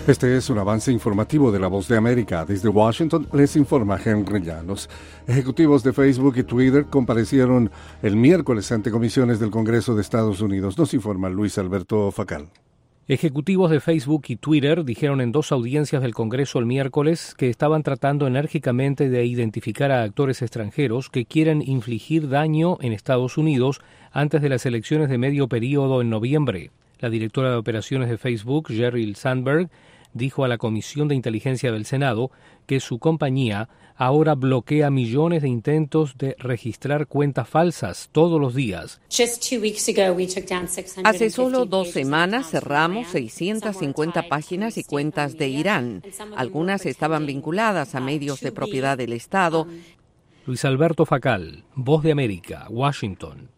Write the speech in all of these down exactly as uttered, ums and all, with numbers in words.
Este es un avance informativo de La Voz de América. Desde Washington les informa Henry Llanos. Ejecutivos de Facebook y Twitter comparecieron el miércoles ante comisiones del Congreso de Estados Unidos. Nos informa Luis Alberto Facal. Ejecutivos de Facebook y Twitter dijeron en dos audiencias del Congreso el miércoles que estaban tratando enérgicamente de identificar a actores extranjeros que quieren infligir daño en Estados Unidos antes de las elecciones de medio período en noviembre. La directora de operaciones de Facebook, Sheryl Sandberg, dijo a la Comisión de Inteligencia del Senado que su compañía ahora bloquea millones de intentos de registrar cuentas falsas todos los días. Hace solo dos semanas cerramos seiscientas cincuenta páginas y cuentas de Irán. Algunas estaban vinculadas a medios de propiedad del Estado. Luis Alberto Facal, Voz de América, Washington.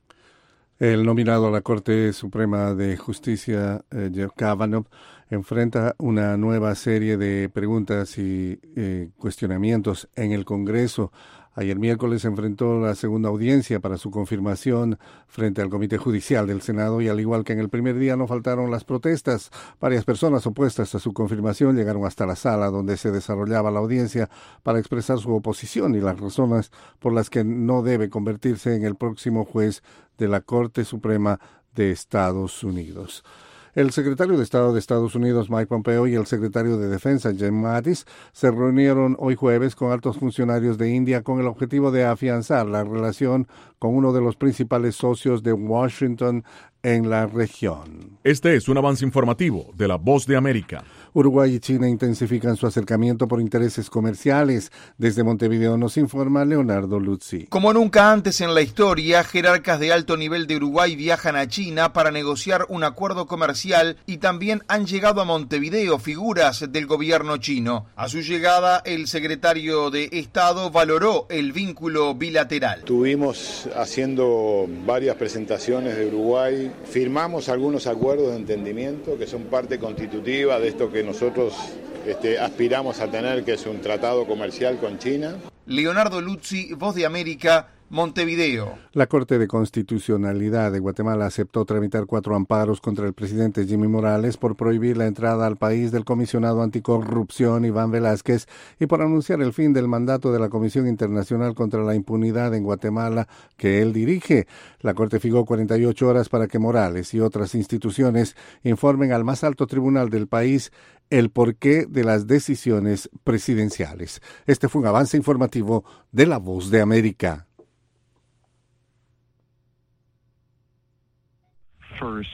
El nominado a la Corte Suprema de Justicia, eh, Jeff Kavanaugh, enfrenta una nueva serie de preguntas y eh, cuestionamientos en el Congreso. Ayer miércoles enfrentó la segunda audiencia para su confirmación frente al Comité Judicial del Senado y al igual que en el primer día no faltaron las protestas. Varias personas opuestas a su confirmación llegaron hasta la sala donde se desarrollaba la audiencia para expresar su oposición y las razones por las que no debe convertirse en el próximo juez de la Corte Suprema de Estados Unidos. El secretario de Estado de Estados Unidos, Mike Pompeo, y el secretario de Defensa, Jim Mattis, se reunieron hoy jueves con altos funcionarios de India con el objetivo de afianzar la relación con uno de los principales socios de Washington en la región. Este es un avance informativo de La Voz de América. Uruguay y China intensifican su acercamiento por intereses comerciales. Desde Montevideo nos informa Leonardo Luzzi. Como nunca antes en la historia, jerarcas de alto nivel de Uruguay viajan a China para negociar un acuerdo comercial y también han llegado a Montevideo figuras del gobierno chino. A su llegada, el secretario de Estado valoró el vínculo bilateral. Estuvimos haciendo varias presentaciones de Uruguay, firmamos algunos acuerdos de entendimiento que son parte constitutiva de esto que nosotros este, aspiramos a tener, que es un tratado comercial con China. Leonardo Luzzi, Voz de América, Montevideo. La Corte de Constitucionalidad de Guatemala aceptó tramitar cuatro amparos contra el presidente Jimmy Morales por prohibir la entrada al país del comisionado anticorrupción Iván Velázquez y por anunciar el fin del mandato de la Comisión Internacional contra la Impunidad en Guatemala que él dirige. La Corte fijó cuarenta y ocho horas para que Morales y otras instituciones informen al más alto tribunal del país el porqué de las decisiones presidenciales. Este fue un avance informativo de La Voz de América. First,